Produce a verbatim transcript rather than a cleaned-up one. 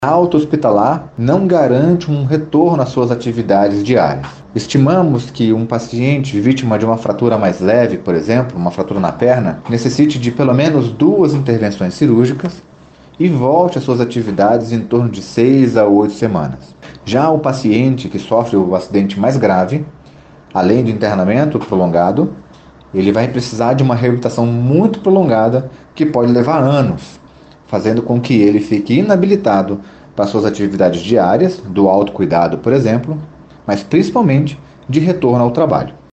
A alta hospitalar não garante um retorno às suas atividades diárias. Estimamos que um paciente vítima de uma fratura mais leve, por exemplo, uma fratura na perna, necessite de pelo menos duas intervenções cirúrgicas e volte às suas atividades em torno de seis a oito semanas. Já o paciente que sofre o acidente mais grave, além de internamento prolongado, ele vai precisar de uma reabilitação muito prolongada que pode levar anos, fazendo com que ele fique inabilitado para suas atividades diárias, do autocuidado, por exemplo, mas principalmente de retorno ao trabalho.